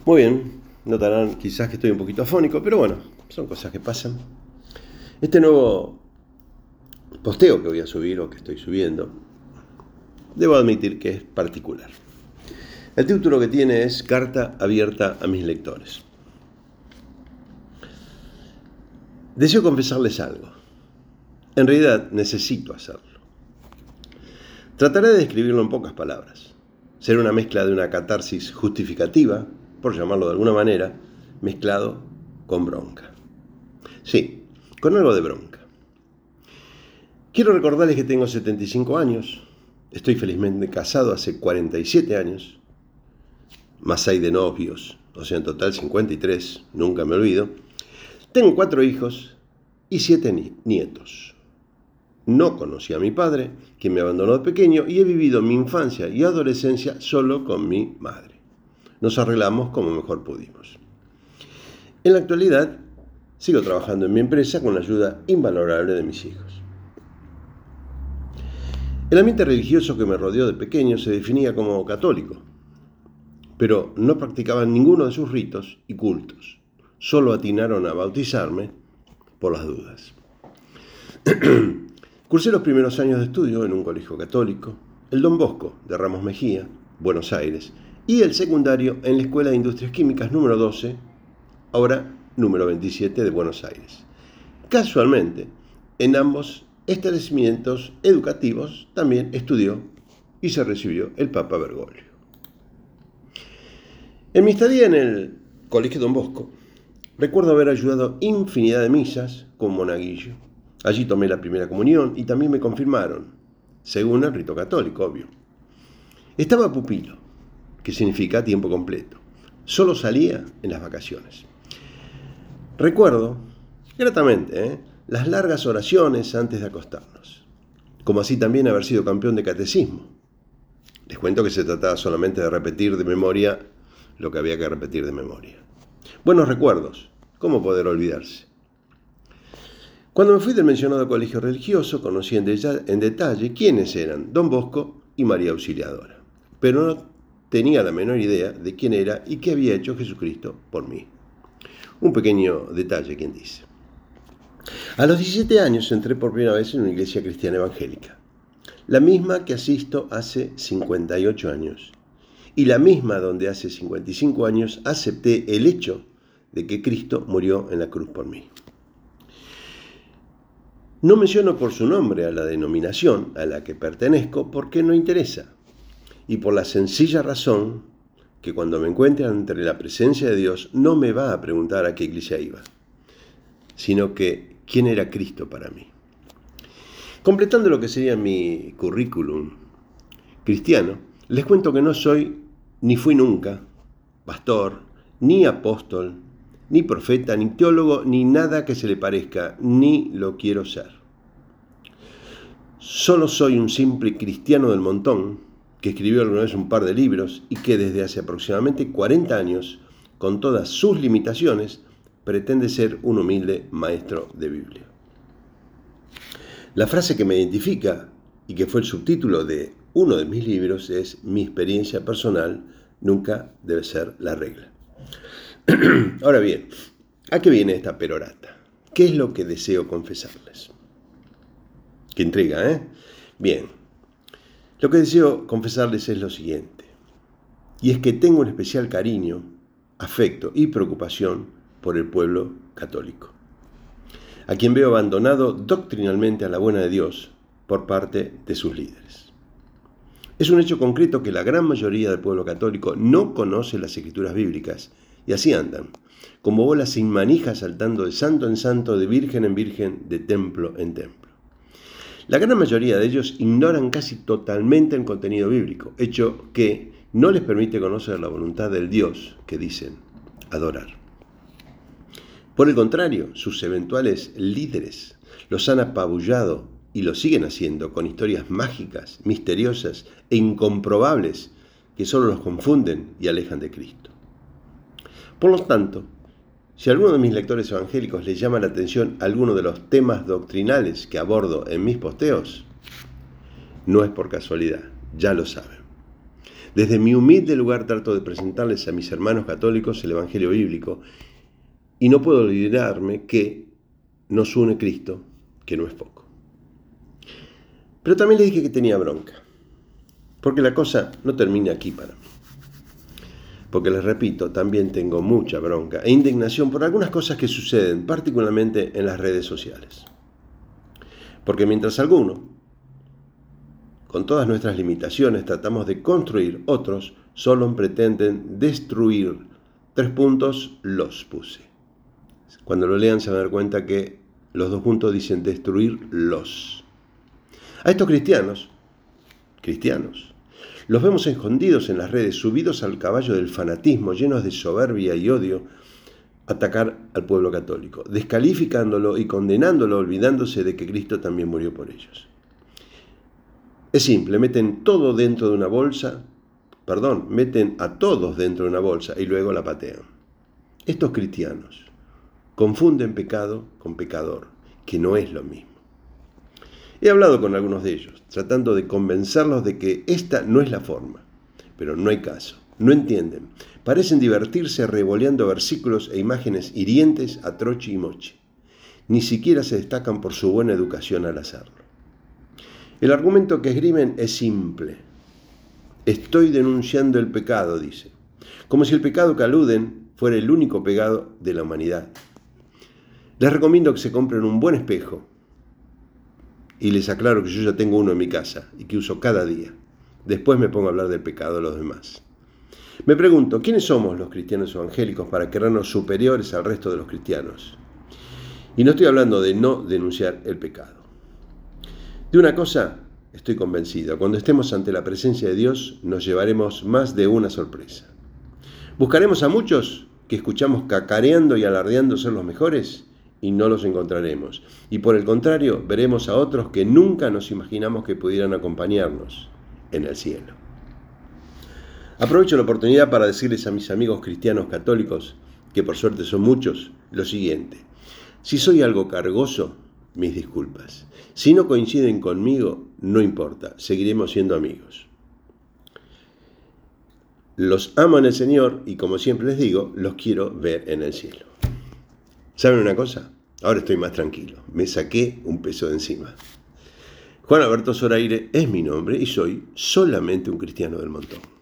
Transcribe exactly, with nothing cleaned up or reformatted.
Muy bien, notarán quizás que estoy un poquito afónico, pero bueno, son cosas que pasan. Este nuevo posteo que voy a subir o que estoy subiendo, debo admitir que es particular. El título que tiene es Carta abierta a mis lectores. Deseo confesarles algo. En realidad necesito hacerlo. Trataré de describirlo en pocas palabras. Será una mezcla de una catarsis justificativa, por llamarlo de alguna manera, mezclado con bronca. Sí, con algo de bronca. Quiero recordarles que tengo setenta y cinco años, estoy felizmente casado hace cuarenta y siete años, más hay de novios, o sea, en total cincuenta y tres, nunca me olvido. Tengo cuatro hijos y siete ni- nietos. No conocí a mi padre, que me abandonó de pequeño, y he vivido mi infancia y adolescencia solo con mi madre. Nos arreglamos como mejor pudimos. En la actualidad, sigo trabajando en mi empresa con la ayuda invalorable de mis hijos. El ambiente religioso que me rodeó de pequeño se definía como católico, pero no practicaban ninguno de sus ritos y cultos. Solo atinaron a bautizarme por las dudas. Cursé los primeros años de estudio en un colegio católico, el Don Bosco de Ramos Mejía, Buenos Aires, y el secundario en la Escuela de Industrias Químicas número doce, ahora número veintisiete de Buenos Aires. Casualmente, en ambos establecimientos educativos también estudió y se recibió el Papa Bergoglio. En mi estadía en el Colegio Don Bosco, recuerdo haber ayudado infinidad de misas como monaguillo. Allí tomé la primera comunión y también me confirmaron, según el rito católico, obvio. Estaba pupilo, que significa tiempo completo. Solo salía en las vacaciones. Recuerdo, gratamente, ¿eh? las largas oraciones antes de acostarnos, como así también haber sido campeón de catecismo. Les cuento que se trataba solamente de repetir de memoria lo que había que repetir de memoria. Buenos recuerdos, ¿cómo poder olvidarse? Cuando me fui del mencionado colegio religioso, conocí en, de- en detalle quiénes eran Don Bosco y María Auxiliadora, pero no tenía la menor idea de quién era y qué había hecho Jesucristo por mí. Un pequeño detalle, quien dice. A los diecisiete años entré por primera vez en una iglesia cristiana evangélica, la misma que asisto hace cincuenta y ocho años, y la misma donde hace cincuenta y cinco años acepté el hecho de que Cristo murió en la cruz por mí. No menciono por su nombre a la denominación a la que pertenezco porque no interesa, y por la sencilla razón que cuando me encuentre ante la presencia de Dios no me va a preguntar a qué iglesia iba, sino que quién era Cristo para mí. Completando lo que sería mi currículum cristiano, les cuento que no soy, ni fui nunca, pastor, ni apóstol, ni profeta, ni teólogo, ni nada que se le parezca, ni lo quiero ser. Solo soy un simple cristiano del montón, que escribió alguna vez un par de libros y que desde hace aproximadamente cuarenta años, con todas sus limitaciones, pretende ser un humilde maestro de Biblia. La frase que me identifica y que fue el subtítulo de uno de mis libros es: mi experiencia personal nunca debe ser la regla. Ahora bien, ¿a qué viene esta perorata? ¿Qué es lo que deseo confesarles? Qué intriga, ¿eh? Bien, lo que deseo confesarles es lo siguiente, y es que tengo un especial cariño, afecto y preocupación por el pueblo católico, a quien veo abandonado doctrinalmente a la buena de Dios por parte de sus líderes. Es un hecho concreto que la gran mayoría del pueblo católico no conoce las escrituras bíblicas y así andan, como bolas sin manija saltando de santo en santo, de virgen en virgen, de templo en templo. La gran mayoría de ellos ignoran casi totalmente el contenido bíblico, hecho que no les permite conocer la voluntad del Dios que dicen adorar. Por el contrario, sus eventuales líderes los han apabullado y lo siguen haciendo con historias mágicas, misteriosas e incomprobables que solo los confunden y alejan de Cristo. Por lo tanto, si a alguno de mis lectores evangélicos les llama la atención alguno de los temas doctrinales que abordo en mis posteos, no es por casualidad, ya lo saben. Desde mi humilde lugar trato de presentarles a mis hermanos católicos el Evangelio bíblico y no puedo olvidarme que nos une Cristo, que no es poco. Pero también les dije que tenía bronca, porque la cosa no termina aquí para mí. Porque les repito, también tengo mucha bronca e indignación por algunas cosas que suceden, particularmente en las redes sociales. Porque mientras algunos, con todas nuestras limitaciones, tratamos de construir, otros solo pretenden destruir. Tres puntos los puse. Cuando lo lean se van a dar cuenta que los dos puntos dicen destruirlos. A estos cristianos, cristianos, los vemos escondidos en las redes, subidos al caballo del fanatismo, llenos de soberbia y odio, atacar al pueblo católico, descalificándolo y condenándolo, olvidándose de que Cristo también murió por ellos. Es simple, meten todo dentro de una bolsa, perdón, meten a todos dentro de una bolsa y luego la patean. Estos cristianos confunden pecado con pecador, que no es lo mismo. He hablado con algunos de ellos, tratando de convencerlos de que esta no es la forma, pero no hay caso, no entienden. Parecen divertirse revoleando versículos e imágenes hirientes a troche y moche. Ni siquiera se destacan por su buena educación al hacerlo. El argumento que esgrimen es simple. Estoy denunciando el pecado, dice, como si el pecado que aluden fuera el único pecado de la humanidad. Les recomiendo que se compren un buen espejo y les aclaro que yo ya tengo uno en mi casa y que uso cada día. Después me pongo a hablar del pecado de los demás. Me pregunto, ¿quiénes somos los cristianos evangélicos para creernos superiores al resto de los cristianos? Y no estoy hablando de no denunciar el pecado. De una cosa estoy convencido, cuando estemos ante la presencia de Dios nos llevaremos más de una sorpresa. Buscaremos a muchos que escuchamos cacareando y alardeando ser los mejores y no los encontraremos. Y por el contrario, veremos a otros que nunca nos imaginamos que pudieran acompañarnos en el cielo. Aprovecho la oportunidad para decirles a mis amigos cristianos católicos, que por suerte son muchos, lo siguiente. Si soy algo cargoso, mis disculpas. Si no coinciden conmigo, no importa, seguiremos siendo amigos. Los amo en el Señor y, como siempre les digo, los quiero ver en el cielo. ¿Saben una cosa? Ahora estoy más tranquilo. Me saqué un peso de encima. Juan Alberto Zoraire es mi nombre y soy solamente un cristiano del montón.